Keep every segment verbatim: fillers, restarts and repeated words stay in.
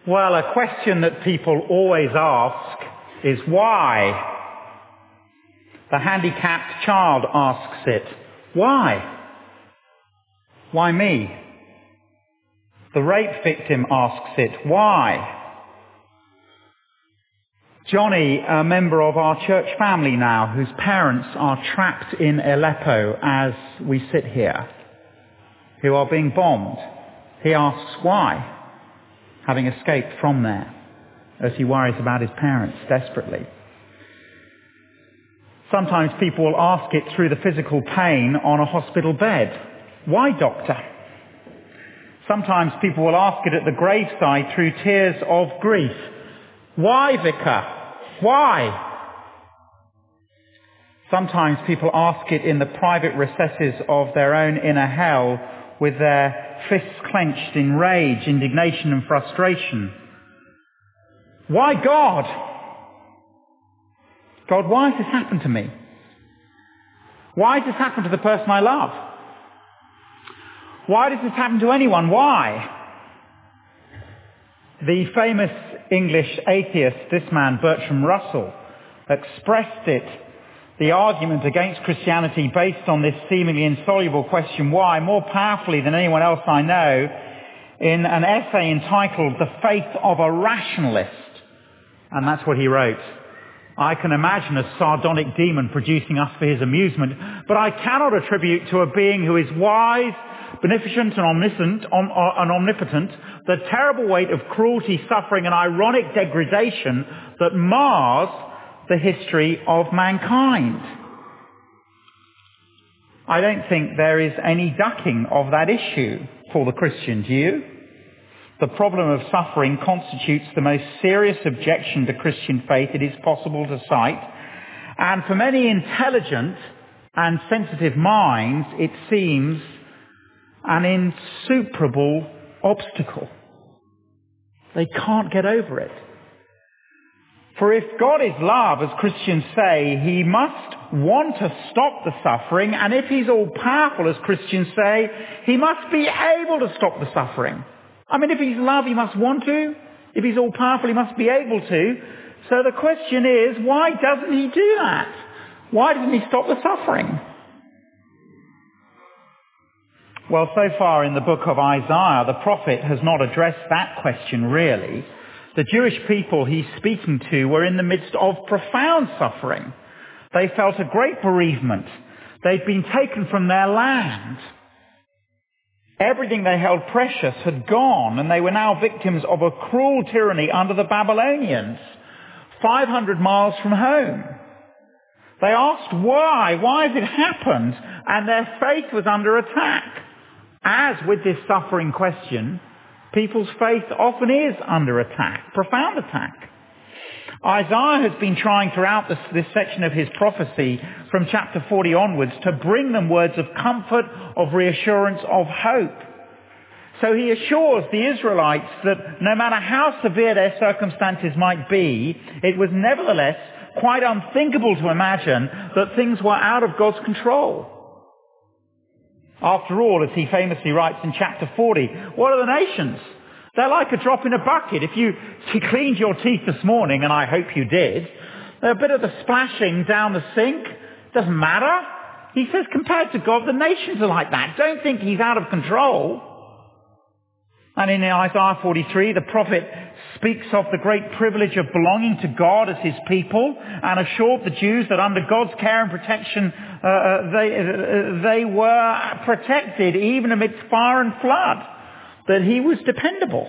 Well, a question that people always ask is why? The handicapped child asks it. Why? Why me? The rape victim asks it. Why? Johnny, a member of our church family now, whose parents are trapped in Aleppo as we sit here, who are being bombed, he asks why, having escaped from there, as he worries about his parents desperately. Sometimes people will ask it through the physical pain on a hospital bed. Why, doctor? Sometimes people will ask it at the graveside through tears of grief. Why, vicar? Why? Sometimes people ask it in the private recesses of their own inner hell with their fists clenched in rage, indignation and frustration. Why, God? God, why has this happened to me? Why has this happened to the person I love? Why does this happen to anyone? Why? The famous English atheist, this man, Bertrand Russell, expressed it, the argument against Christianity based on this seemingly insoluble question, why, more powerfully than anyone else I know, in an essay entitled The Faith of a Rationalist. And that's what he wrote. I can imagine a sardonic demon producing us for his amusement, but I cannot attribute to a being who is wise, beneficent and omniscient om- and omnipotent the terrible weight of cruelty, suffering and ironic degradation that mars the history of mankind. I don't think there is any ducking of that issue for the Christian, do you? The problem of suffering constitutes the most serious objection to Christian faith it is possible to cite, and for many intelligent and sensitive minds it seems an insuperable obstacle. They can't get over it. For if God is love, as Christians say, he must want to stop the suffering, and if he's all-powerful, as Christians say, he must be able to stop the suffering. I mean, if he's love, he must want to. If he's all-powerful, he must be able to. So the question is, why doesn't he do that? Why doesn't he stop the suffering? Well, so far in the book of Isaiah, the prophet has not addressed that question really. The Jewish people he's speaking to were in the midst of profound suffering. They felt a great bereavement. They'd been taken from their land. Everything they held precious had gone, and they were now victims of a cruel tyranny under the Babylonians, five hundred miles from home. They asked why, why has it happened? And their faith was under attack. As with this suffering question, people's faith often is under attack, profound attack. Isaiah has been trying throughout this, this section of his prophecy from chapter forty onwards to bring them words of comfort, of reassurance, of hope. So he assures the Israelites that no matter how severe their circumstances might be, it was nevertheless quite unthinkable to imagine that things were out of God's control. After all, as he famously writes in chapter forty, what are the nations? They're like a drop in a bucket. If you, you cleaned your teeth this morning, and I hope you did, a bit of the splashing down the sink doesn't matter. He says compared to God, the nations are like that. Don't think he's out of control. And in Isaiah forty-three, the prophet speaks of the great privilege of belonging to God as his people and assured the Jews that under God's care and protection, uh, they, uh, they were protected even amidst fire and flood, that he was dependable.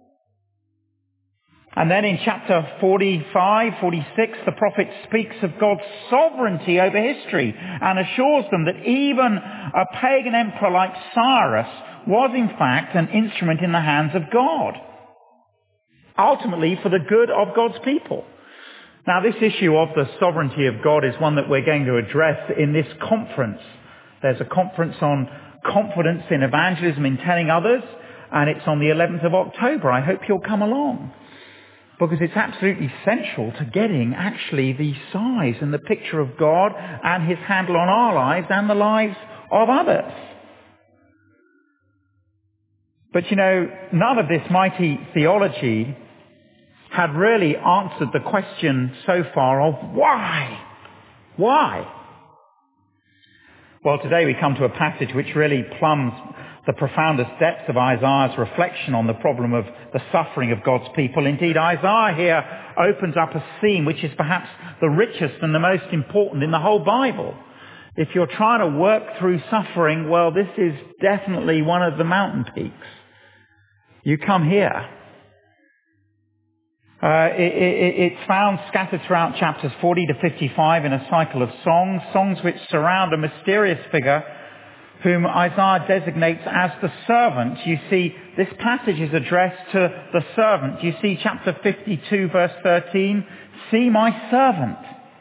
And then in chapter forty-five, forty-six, the prophet speaks of God's sovereignty over history and assures them that even a pagan emperor like Cyrus was in fact an instrument in the hands of God, ultimately for the good of God's people. Now, this issue of the sovereignty of God is one that we're going to address in this conference. There's a conference on confidence in evangelism in telling others, and it's on the eleventh of October. I hope you'll come along, because it's absolutely central to getting actually the size and the picture of God and his handle on our lives and the lives of others. But you know, none of this mighty theology had really answered the question so far of why? Why? Well, today we come to a passage which really plumbs the profoundest depths of Isaiah's reflection on the problem of the suffering of God's people. Indeed, Isaiah here opens up a theme which is perhaps the richest and the most important in the whole Bible. If you're trying to work through suffering, well, this is definitely one of the mountain peaks. You come here. Uh, it, it, it's found scattered throughout chapters forty to fifty-five in a cycle of songs, songs which surround a mysterious figure whom Isaiah designates as the servant. You see, this passage is addressed to the servant. You see chapter fifty-two, verse thirteen, see my servant.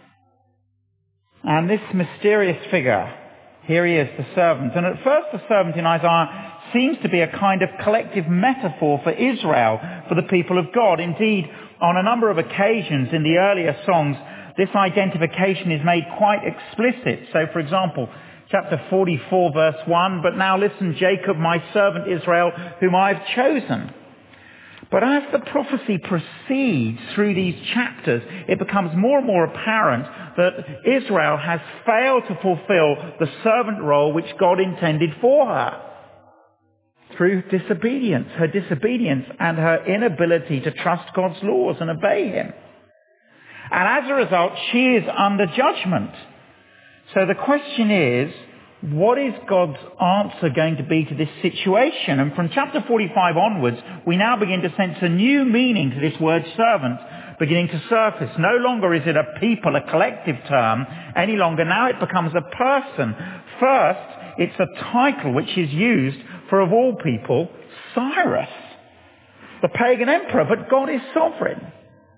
And this mysterious figure, here he is, the servant. And at first the servant in Isaiah seems to be a kind of collective metaphor for Israel, for the people of God. Indeed, on a number of occasions in the earlier songs, this identification is made quite explicit. So, for example, chapter forty-four, verse one, but now listen, Jacob, my servant Israel, whom I have chosen. But as the prophecy proceeds through these chapters, it becomes more and more apparent that Israel has failed to fulfill the servant role which God intended for her. Through disobedience, her disobedience and her inability to trust God's laws and obey him. And as a result, she is under judgment. So the question is, what is God's answer going to be to this situation? And from chapter forty-five onwards, we now begin to sense a new meaning to this word servant beginning to surface. No longer is it a people, a collective term. Any longer now it becomes a person. First, it's a title which is used for, of all people, Cyrus, the pagan emperor, but God is sovereign.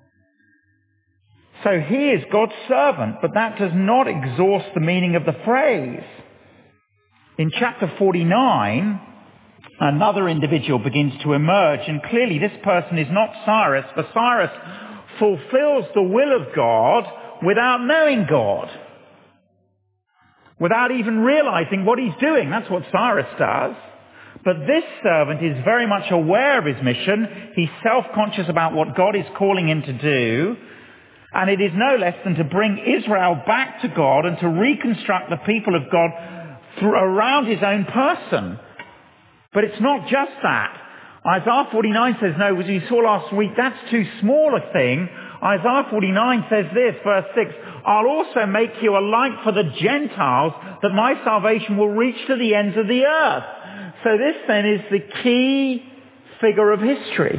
So he is God's servant, but that does not exhaust the meaning of the phrase. In chapter forty-nine, another individual begins to emerge, and clearly this person is not Cyrus, for Cyrus fulfills the will of God without knowing God, without even realizing what he's doing. That's what Cyrus does. But this servant is very much aware of his mission. He's self-conscious about what God is calling him to do. And it is no less than to bring Israel back to God and to reconstruct the people of God through, around his own person. But it's not just that. Isaiah forty-nine says, no, as you saw last week, that's too small a thing. Isaiah forty-nine says this, verse six, I'll also make you a light for the Gentiles, that my salvation will reach to the ends of the earth. So this then is the key figure of history.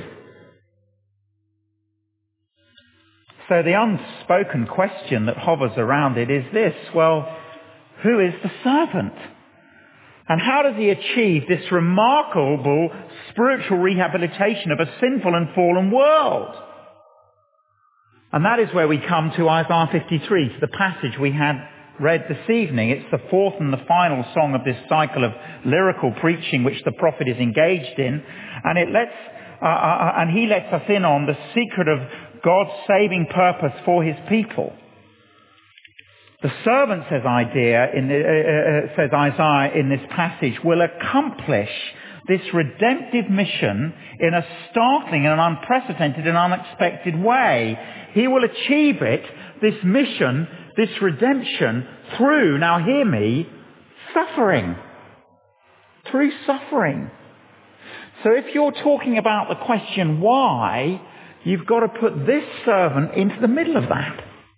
So the unspoken question that hovers around it is this, well, who is the servant? And how does he achieve this remarkable spiritual rehabilitation of a sinful and fallen world? And that is where we come to Isaiah fifty-three, to the passage we had read this evening. It's the fourth and the final song of this cycle of lyrical preaching which the prophet is engaged in. And it lets, uh, uh, and he lets us in on the secret of God's saving purpose for his people. The servant, says Isaiah in, the, uh, uh, says Isaiah in this passage, will accomplish this redemptive mission in a startling and unprecedented and unexpected way. He will achieve it, this mission, this redemption, through, now hear me, suffering. Through suffering. So if you're talking about the question why, you've got to put this servant into the middle of that.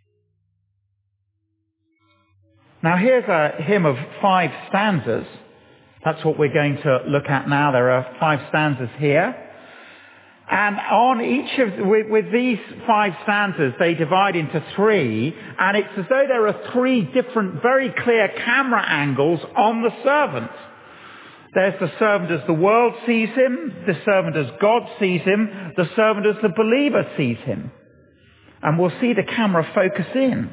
Now here's a hymn of five stanzas. That's what we're going to look at now. There are five stanzas here. And on each of, with, with these five stanzas, they divide into three. And it's as though there are three different, very clear camera angles on the servant. There's the servant as the world sees him, the servant as God sees him, the servant as the believer sees him. And we'll see the camera focus in.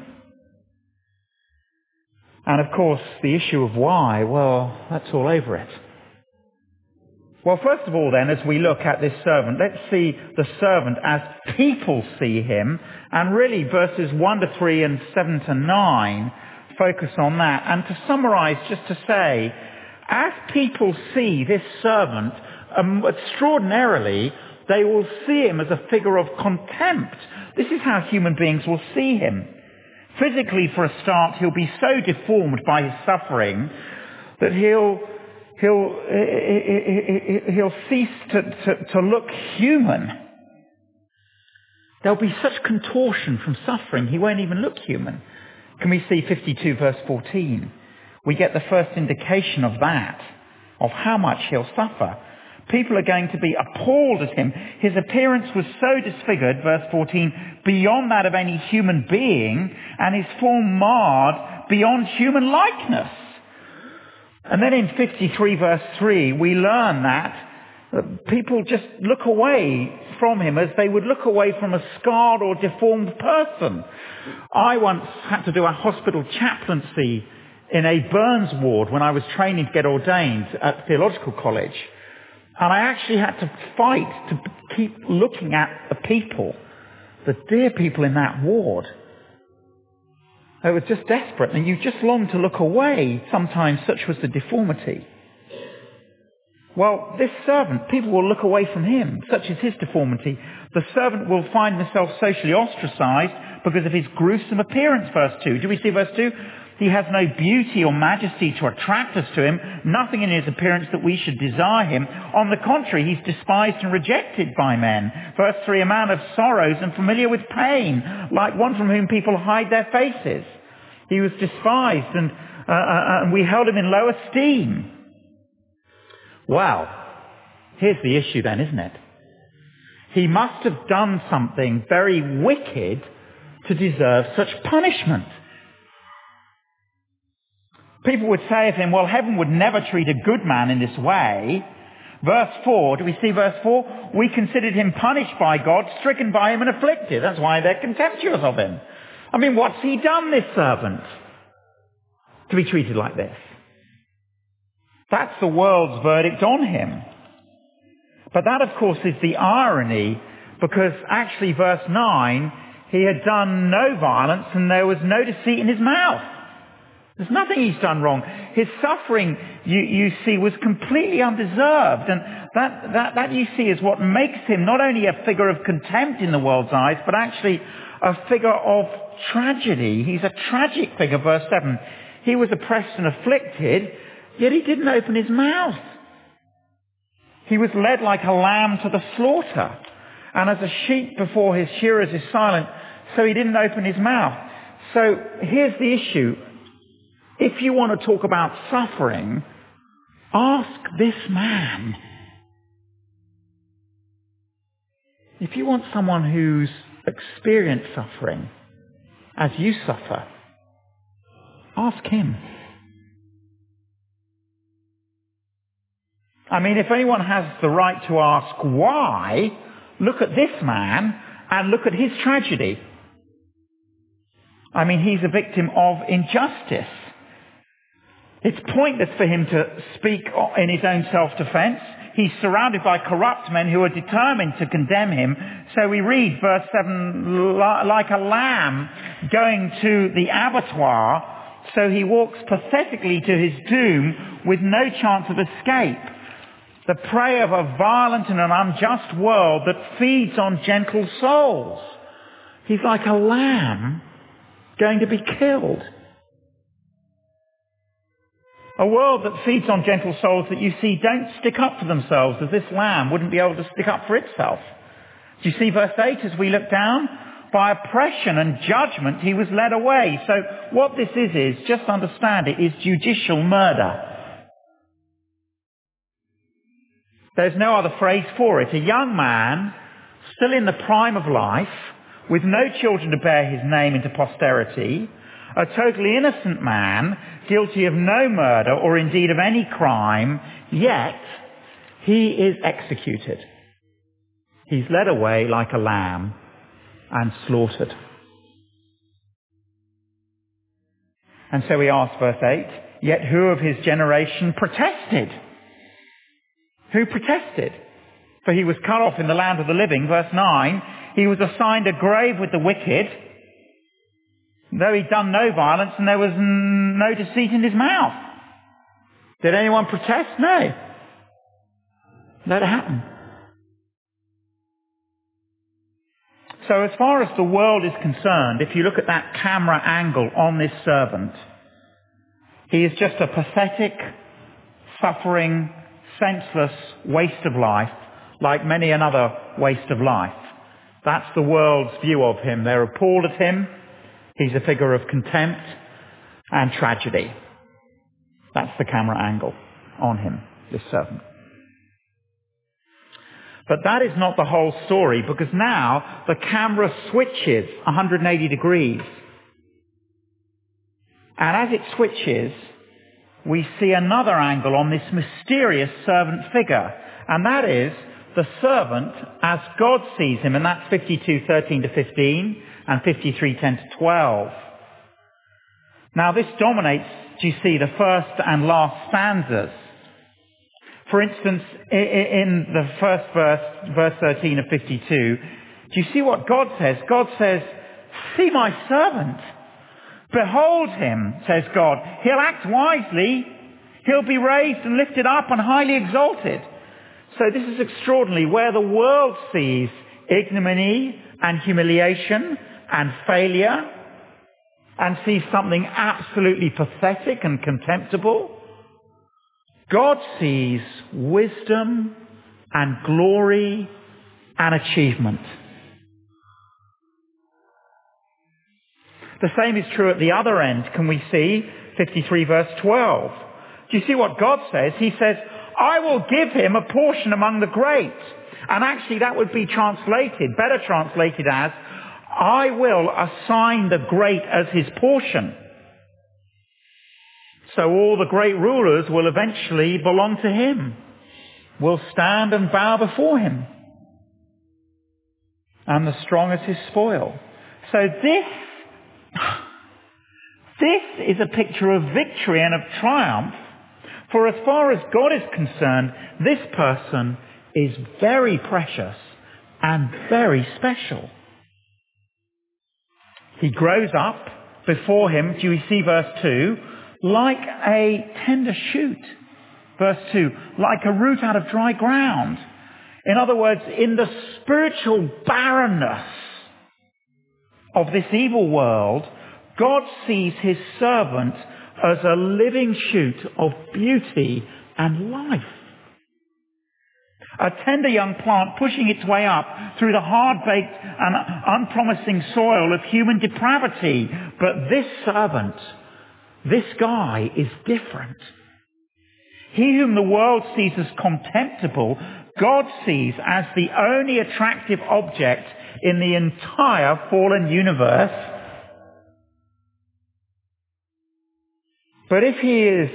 And of course, the issue of why, well, that's all over it. Well, first of all then, as we look at this servant, let's see the servant as people see him. And really, verses one to three and seven to nine focus on that. And to summarize, just to say, as people see this servant um, extraordinarily, they will see him as a figure of contempt. This is how human beings will see him. Physically, for a start, he'll be so deformed by his suffering that he'll he'll he'll cease to, to, to look human. There'll be such contortion from suffering, he won't even look human. Can we see fifty-two verse fourteen? We get the first indication of that, of how much he'll suffer. People are going to be appalled at him. His appearance was so disfigured, verse fourteen, beyond that of any human being, and his form marred beyond human likeness. And then in fifty-three verse three, we learn that people just look away from him as they would look away from a scarred or deformed person. I once had to do a hospital chaplaincy in a burns ward when I was training to get ordained at theological college. And I actually had to fight to keep looking at the people, the dear people in that ward. It was just desperate, and you just longed to look away. Sometimes such was the deformity. Well, this servant, people will look away from him. Such is his deformity. The servant will find himself socially ostracized because of his gruesome appearance, verse two. Do we see verse two? He has no beauty or majesty to attract us to him, nothing in his appearance that we should desire him. On the contrary, he's despised and rejected by men. Verse three, a man of sorrows and familiar with pain, like one from whom people hide their faces. He was despised and, uh, uh, and we held him in low esteem. Well, here's the issue then, isn't it? He must have done something very wicked to deserve such punishment. People would say of him, well, heaven would never treat a good man in this way. Verse four, do we see verse four? We considered him punished by God, stricken by him and afflicted. That's why they're contemptuous of him. I mean, what's he done, this servant, to be treated like this? That's the world's verdict on him. But that, of course, is the irony, because actually, verse nine, he had done no violence and there was no deceit in his mouth. There's nothing he's done wrong. His suffering, you, you see, was completely undeserved. And that, that, that, you see, is what makes him not only a figure of contempt in the world's eyes, but actually a figure of tragedy. He's a tragic figure, verse seven. He was oppressed and afflicted, yet he didn't open his mouth. He was led like a lamb to the slaughter. And as a sheep before his shearers is silent, so he didn't open his mouth. So here's the issue. If you want to talk about suffering, ask this man. If you want someone who's experienced suffering as you suffer, ask him. I mean, if anyone has the right to ask why, look at this man and look at his tragedy. I mean, he's a victim of injustice. It's pointless for him to speak in his own self-defense. He's surrounded by corrupt men who are determined to condemn him. So we read, verse seven, like a lamb going to the abattoir, so he walks pathetically to his doom with no chance of escape. The prey of a violent and an unjust world that feeds on gentle souls. He's like a lamb going to be killed. A world that feeds on gentle souls that you see don't stick up for themselves, as this lamb wouldn't be able to stick up for itself. Do you see verse eight as we look down? By oppression and judgment he was led away. So what this is, is, just understand it, is judicial murder. There's no other phrase for it. A young man, still in the prime of life, with no children to bear his name into posterity, a totally innocent man, guilty of no murder or indeed of any crime, yet he is executed. He's led away like a lamb and slaughtered. And so we ask, verse eight, yet who of his generation protested? Who protested? For he was cut off in the land of the living. Verse nine, he was assigned a grave with the wicked, though he'd done no violence and there was no deceit in his mouth. Did anyone protest? No. Let it happen. So as far as the world is concerned, if you look at that camera angle on this servant, he is just a pathetic, suffering, senseless waste of life, like many another waste of life. That's the world's view of him. They're appalled at him. He's a figure of contempt and tragedy. That's the camera angle on him, this servant. But that is not the whole story, because now the camera switches one hundred eighty degrees. And as it switches, we see another angle on this mysterious servant figure. And that is the servant as God sees him. And that's fifty-two thirteen to fifteen and fifty-three ten to twelve. Now this dominates, do you see, the first and last stanzas. For instance, in the first verse, verse thirteen of fifty-two, do you see what God says? God says, "See my servant. Behold him," says God. "He'll act wisely. He'll be raised and lifted up and highly exalted." So this is extraordinary. Where the world sees ignominy and humiliation and failure and sees something absolutely pathetic and contemptible, God sees wisdom and glory and achievement. The same is true at the other end. Can we see fifty-three verse twelve? Do you see what God says? He says, "I will give him a portion among the great." And actually that would be translated, better translated as, "I will assign the great as his portion." So all the great rulers will eventually belong to him, will stand and bow before him. And the strong as his spoil. So this, this is a picture of victory and of triumph. For as far as God is concerned, this person is very precious and very special. He grows up before him, do you see verse two, like a tender shoot. Verse two, like a root out of dry ground. In other words, in the spiritual barrenness of this evil world, God sees his servant as a living shoot of beauty and life. A tender young plant pushing its way up through the hard-baked and unpromising soil of human depravity. But this servant, this guy is different. He whom the world sees as contemptible, God sees as the only attractive object in the entire fallen universe. But if he is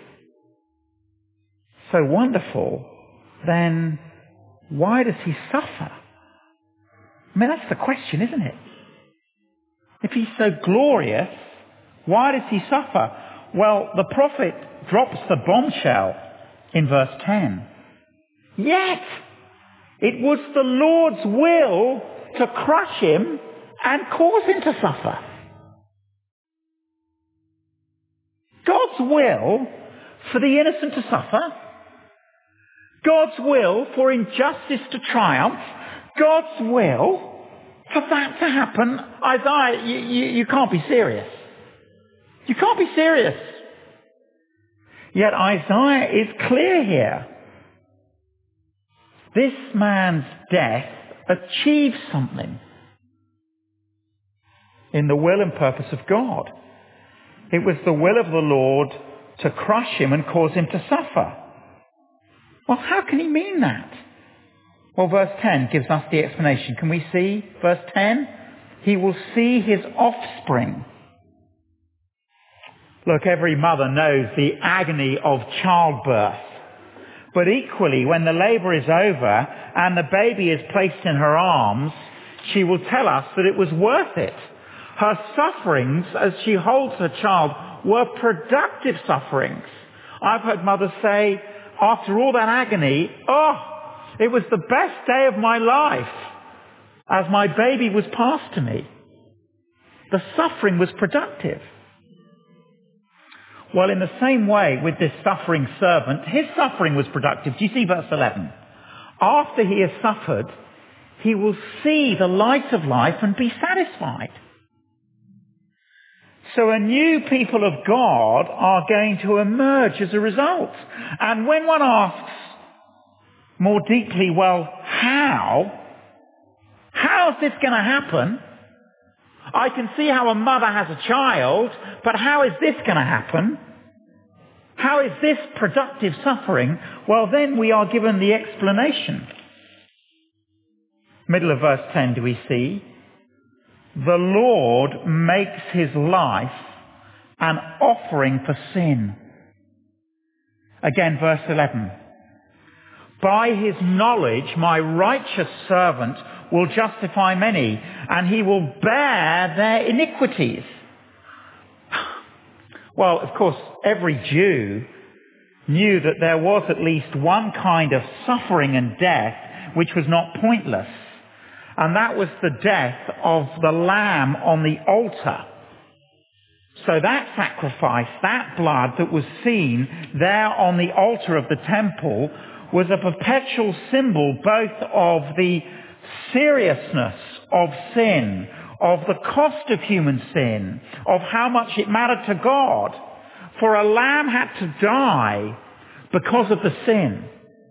so wonderful, then why does he suffer? I mean, that's the question, isn't it? If he's so glorious, why does he suffer? Well, the prophet drops the bombshell in verse ten. Yet, it was the Lord's will to crush him and cause him to suffer. God's will for the innocent to suffer. God's will for injustice to triumph. God's will for that to happen. Isaiah, you, you, you can't be serious. You can't be serious. Yet Isaiah is clear here. This man's death achieves something in the will and purpose of God. It was the will of the Lord to crush him and cause him to suffer. Well, how can he mean that? Well, verse ten gives us the explanation. Can we see verse ten? He will see his offspring. Look, every mother knows the agony of childbirth. But equally, when the labour is over and the baby is placed in her arms, she will tell us that it was worth it. Her sufferings as she holds her child were productive sufferings. I've heard mothers say, after all that agony, oh, it was the best day of my life as my baby was passed to me. The suffering was productive. Well, in the same way with this suffering servant, his suffering was productive. Do you see verse eleven? After he has suffered, he will see the light of life and be satisfied. So a new people of God are going to emerge as a result. And when one asks more deeply, well, how? How is this going to happen? I can see how a mother has a child, but how is this going to happen? How is this productive suffering? Well, then we are given the explanation. Middle of verse ten, do we see? The Lord makes his life an offering for sin. Again, verse eleven. By his knowledge, my righteous servant will justify many, and he will bear their iniquities. Well, of course, every Jew knew that there was at least one kind of suffering and death which was not pointless. And that was the death of the lamb on the altar. So that sacrifice, that blood that was seen there on the altar of the temple, was a perpetual symbol both of the seriousness of sin, of the cost of human sin, of how much it mattered to God. For a lamb had to die because of the sin.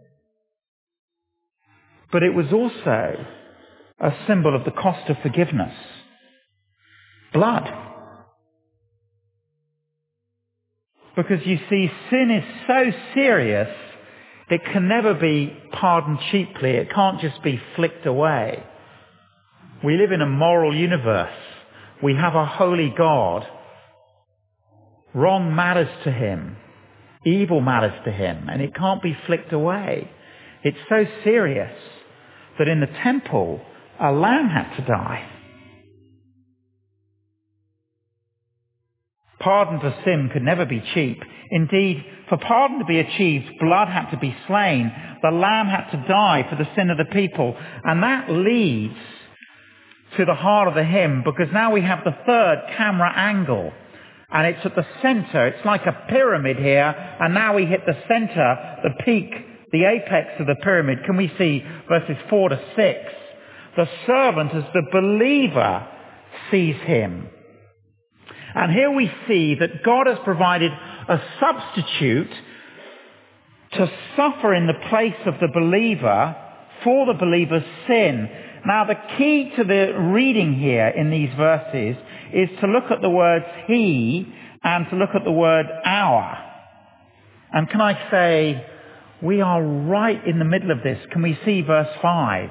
But it was also a symbol of the cost of forgiveness. Blood. Because you see, sin is so serious, it can never be pardoned cheaply. It can't just be flicked away. We live in a moral universe. We have a holy God. Wrong matters to him. Evil matters to him. And it can't be flicked away. It's so serious that in the temple, a lamb had to die. Pardon for sin could never be cheap. Indeed, for pardon to be achieved, blood had to be slain. The lamb had to die for the sin of the people. And that leads to the heart of the hymn, because now we have the third camera angle. And it's at the center. It's like a pyramid here. And now we hit the center, the peak, the apex of the pyramid. Can we see verses four to six? The servant as the believer sees him. And here we see that God has provided a substitute to suffer in the place of the believer for the believer's sin. Now the key to the reading here in these verses is to look at the words he and to look at the word our. And can I say, we are right in the middle of this. Can we see verse five?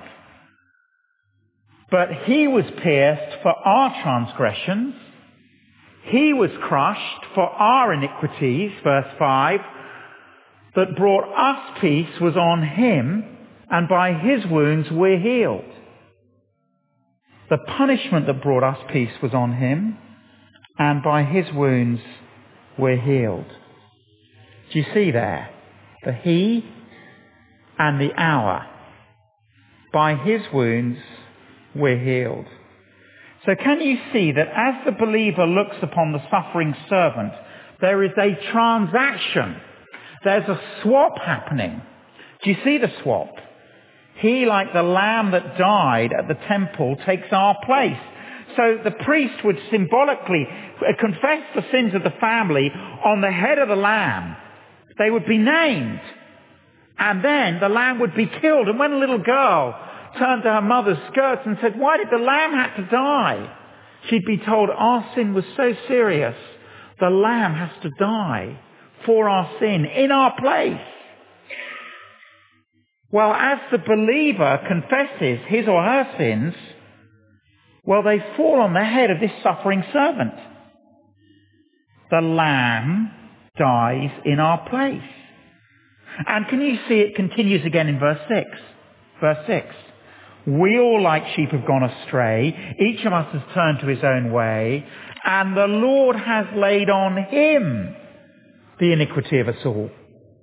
But he was pierced for our transgressions. He was crushed for our iniquities, verse five. That brought us peace was on him, and by his wounds we're healed. The punishment that brought us peace was on him, and by his wounds we're healed. Do you see there? The he and the our. By his wounds we're healed. So can you see that as the believer looks upon the suffering servant, there is a transaction. There's a swap happening. Do you see the swap? He, like the lamb that died at the temple, takes our place. So the priest would symbolically confess the sins of the family on the head of the lamb. They would be named. And then the lamb would be killed. And when a little girl turned to her mother's skirts and said, why did the lamb have to die? She'd be told, our sin was so serious, the lamb has to die for our sin, in our place. Well, as the believer confesses his or her sins, well, they fall on the head of this suffering servant. The lamb dies in our place. And can you see it continues again in verse six? Verse six. We all like sheep have gone astray. Each of us has turned to his own way. And the Lord has laid on him the iniquity of us all.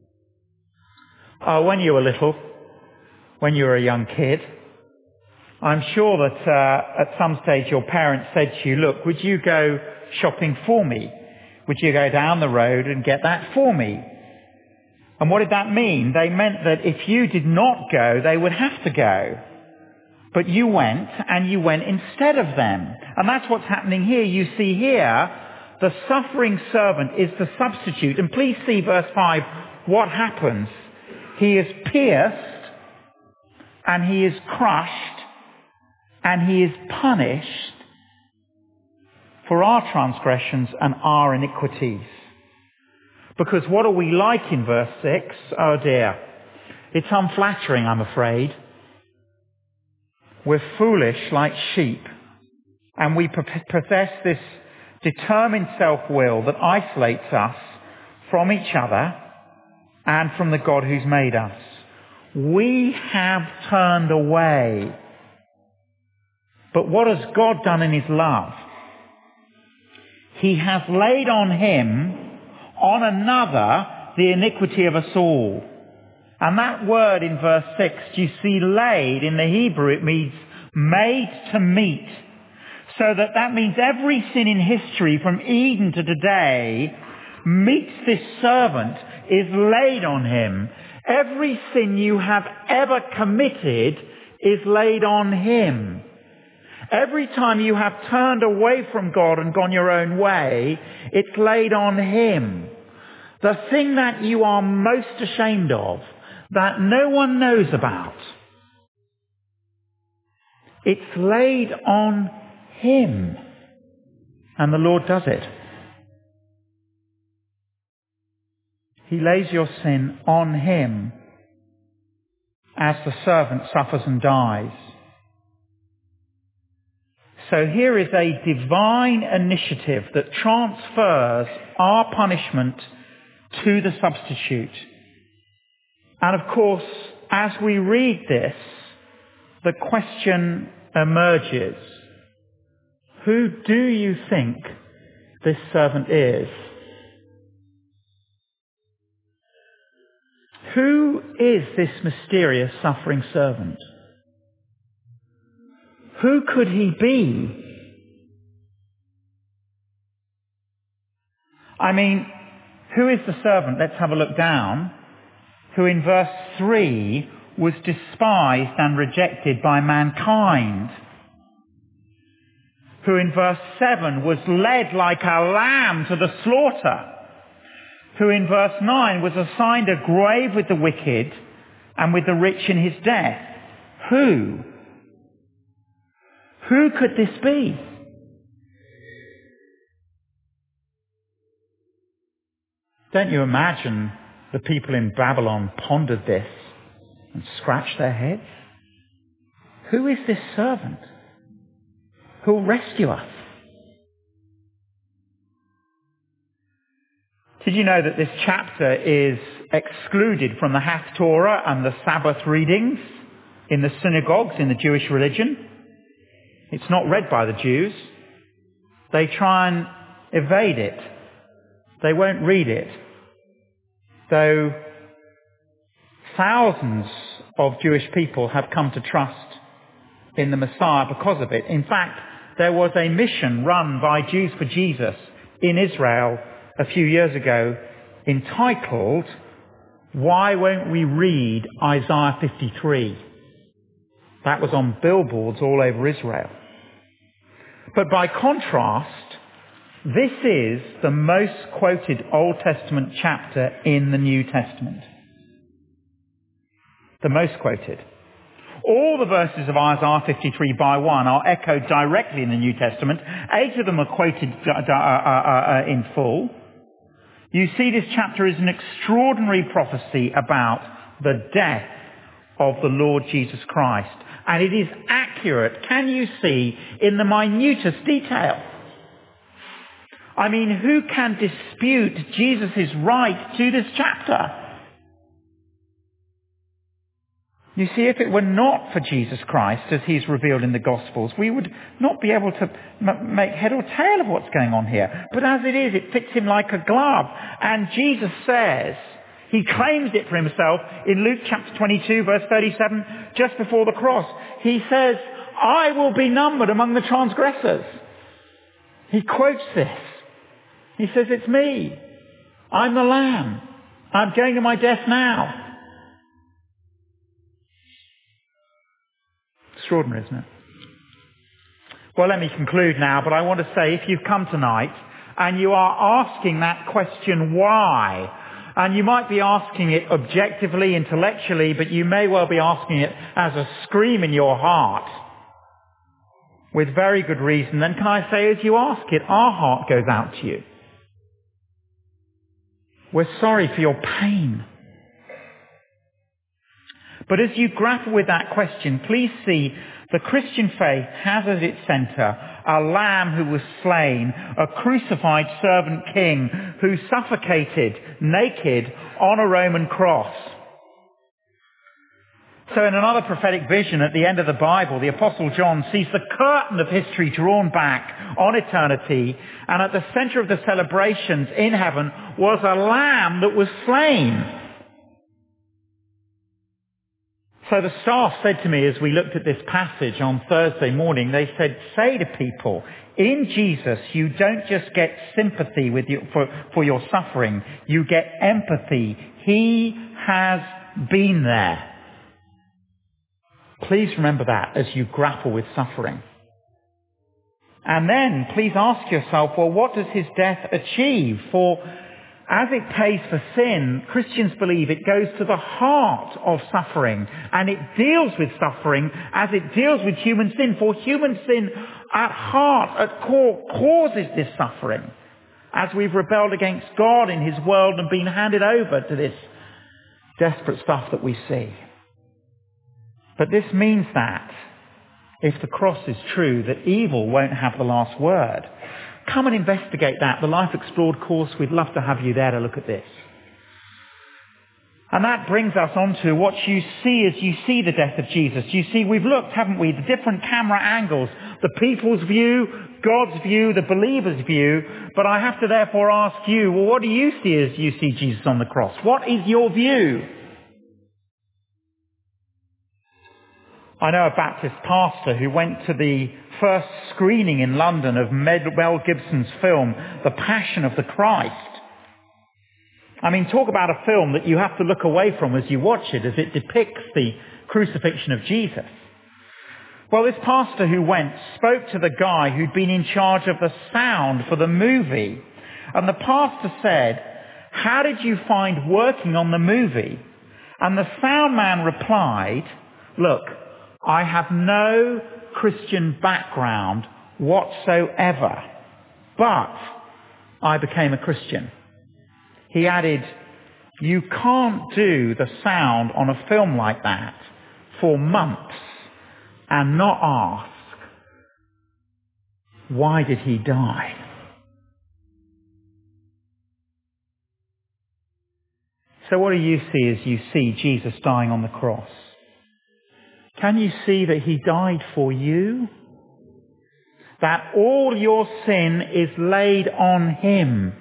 Oh, when you were little, when you were a young kid, I'm sure that uh, at some stage your parents said to you, look, would you go shopping for me? Would you go down the road and get that for me? And what did that mean? They meant that if you did not go, they would have to go. But you went, and you went instead of them. And that's what's happening here. You see here, the suffering servant is the substitute. And please see verse five, what happens. He is pierced, and he is crushed, and he is punished for our transgressions and our iniquities. Because what are we like in verse six? Oh dear. It's unflattering, I'm afraid. We're foolish like sheep, and we possess this determined self-will that isolates us from each other and from the God who's made us. We have turned away. But what has God done in his love? He has laid on him, on another, the iniquity of us all. And that word in verse six, do you see laid in the Hebrew, it means made to meet. So that that means every sin in history from Eden to today meets this servant, is laid on him. Every sin you have ever committed is laid on him. Every time you have turned away from God and gone your own way, it's laid on him. The thing that you are most ashamed of, that no one knows about, it's laid on him. And the Lord does it. He lays your sin on him as the servant suffers and dies. So here is a divine initiative that transfers our punishment to the substitute. And of course, as we read this, the question emerges. Who do you think this servant is? Who is this mysterious suffering servant? Who could he be? I mean, who is the servant? Let's have a look down. Who in verse three was despised and rejected by mankind. Who in verse seven was led like a lamb to the slaughter. Who in verse nine was assigned a grave with the wicked and with the rich in his death. Who? Who could this be? Don't you imagine the people in Babylon pondered this and scratched their heads? Who is this servant who will rescue us? Did you know that this chapter is excluded from the Haftorah and the Sabbath readings in the synagogues in the Jewish religion? It's not read by the Jews. They try and evade it. They won't read it. Though thousands of Jewish people have come to trust in the Messiah because of it. In fact, there was a mission run by Jews for Jesus in Israel a few years ago entitled, Why Won't We Read Isaiah fifty-three? That was on billboards all over Israel. But by contrast, this is the most quoted Old Testament chapter in the New Testament. The most quoted. All the verses of Isaiah fifty-three by one are echoed directly in the New Testament. Eight of them are quoted uh, uh, uh, in full. You see, this chapter is an extraordinary prophecy about the death of the Lord Jesus Christ. And it is accurate, can you see, in the minutest detail. I mean, who can dispute Jesus' right to this chapter? You see, if it were not for Jesus Christ, as he's revealed in the Gospels, we would not be able to m- make head or tail of what's going on here. But as it is, it fits him like a glove. And Jesus says, he claims it for himself in Luke chapter twenty-two, verse thirty-seven, just before the cross. He says, I will be numbered among the transgressors. He quotes this. He says, it's me. I'm the Lamb. I'm going to my death now. Extraordinary, isn't it? Well, let me conclude now, but I want to say if you've come tonight and you are asking that question, why? And you might be asking it objectively, intellectually, but you may well be asking it as a scream in your heart with very good reason. Then can I say, as you ask it, our heart goes out to you. We're sorry for your pain. But as you grapple with that question, please see the Christian faith has as its centre a lamb who was slain, a crucified servant king who suffocated naked on a Roman cross. So in another prophetic vision at the end of the Bible, the Apostle John sees the curtain of history drawn back on eternity, and at the centre of the celebrations in heaven was a lamb that was slain. So the staff said to me as we looked at this passage on Thursday morning, they said, say to people, in Jesus you don't just get sympathy with you for, for your suffering, you get empathy. He has been there. Please remember that as you grapple with suffering. And then please ask yourself, well, what does his death achieve? For as it pays for sin, Christians believe it goes to the heart of suffering, and it deals with suffering as it deals with human sin. For human sin at heart, at core, causes this suffering as we've rebelled against God in his world and been handed over to this desperate stuff that we see. But this means that if the cross is true, that evil won't have the last word. Come and investigate that. The Life Explored course, we'd love to have you there to look at this. And that brings us on to what you see as you see the death of Jesus. You see, we've looked, haven't we, the different camera angles, the people's view, God's view, the believer's view. But I have to therefore ask you, well, what do you see as you see Jesus on the cross? What is your view? I know a Baptist pastor who went to the first screening in London of Mel Gibson's film, The Passion of the Christ. I mean, talk about a film that you have to look away from as you watch it, as it depicts the crucifixion of Jesus. Well, this pastor who went spoke to the guy who'd been in charge of the sound for the movie. And the pastor said, how did you find working on the movie? And the sound man replied, look, I have no Christian background whatsoever, but I became a Christian. He added, you can't do the sound on a film like that for months and not ask, why did he die? So what do you see as you see Jesus dying on the cross? Can you see that he died for you? That all your sin is laid on him?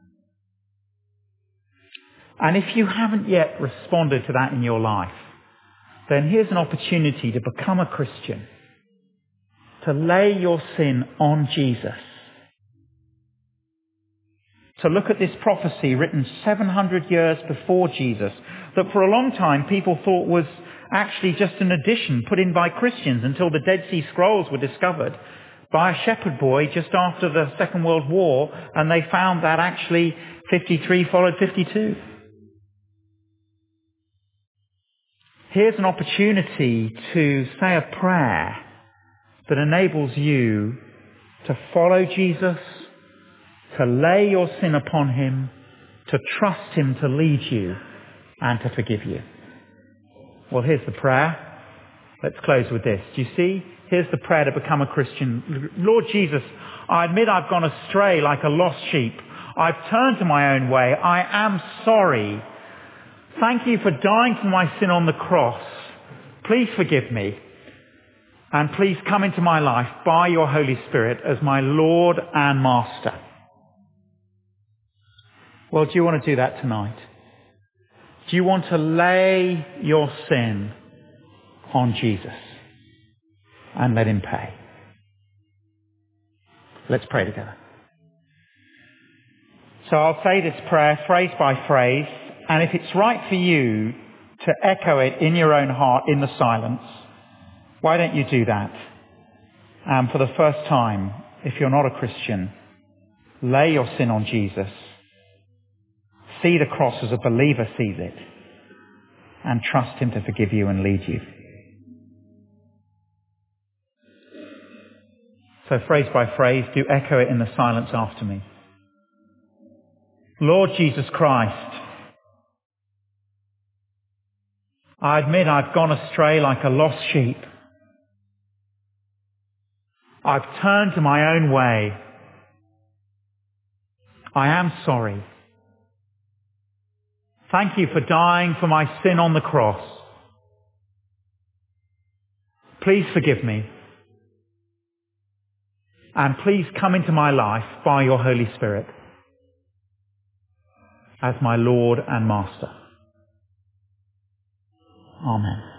And if you haven't yet responded to that in your life, then here's an opportunity to become a Christian, to lay your sin on Jesus, to look at this prophecy written seven hundred years before Jesus, that for a long time people thought was actually just an addition put in by Christians until the Dead Sea Scrolls were discovered by a shepherd boy just after the Second World War, and they found that actually fifty-three followed fifty-two. Here's an opportunity to say a prayer that enables you to follow Jesus, to lay your sin upon him, to trust him to lead you and to forgive you. Well, here's the prayer. Let's close with this. Do you see? Here's the prayer to become a Christian. Lord Jesus, I admit I've gone astray like a lost sheep. I've turned to my own way. I am sorry. Thank you for dying for my sin on the cross. Please forgive me. And please come into my life by your Holy Spirit as my Lord and Master. Well, do you want to do that tonight? Do you want to lay your sin on Jesus and let him pay? Let's pray together. So I'll say this prayer phrase by phrase, And if it's right for you to echo it in your own heart in the silence, why don't you do that? And for the first time, if you're not a Christian, lay your sin on Jesus. See the cross as a believer sees it. And trust him to forgive you and lead you. So phrase by phrase, do echo it in the silence after me. Lord Jesus Christ, I admit I've gone astray like a lost sheep. I've turned to my own way. I am sorry. Thank you for dying for my sin on the cross. Please forgive me. And please come into my life by your Holy Spirit as my Lord and Master. Amen.